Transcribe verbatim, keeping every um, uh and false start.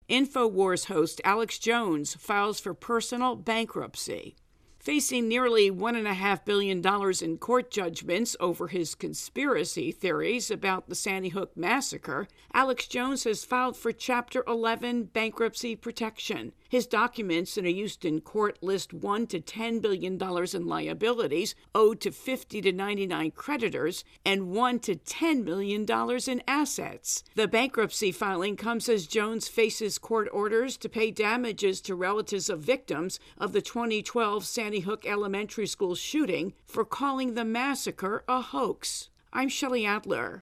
InfoWars host Alex Jones files for personal bankruptcy. Facing nearly one point five billion dollars in court judgments over his conspiracy theories about the Sandy Hook massacre, Alex Jones has filed for Chapter eleven bankruptcy protection. His documents in a Houston court list one to ten billion dollars in liabilities owed to fifty to ninety-nine creditors and one to ten million dollars in assets. The bankruptcy filing comes as Jones faces court orders to pay damages to relatives of victims of the twenty twelve Sandy Hook Elementary School shooting for calling the massacre a hoax. I'm Shelley Adler.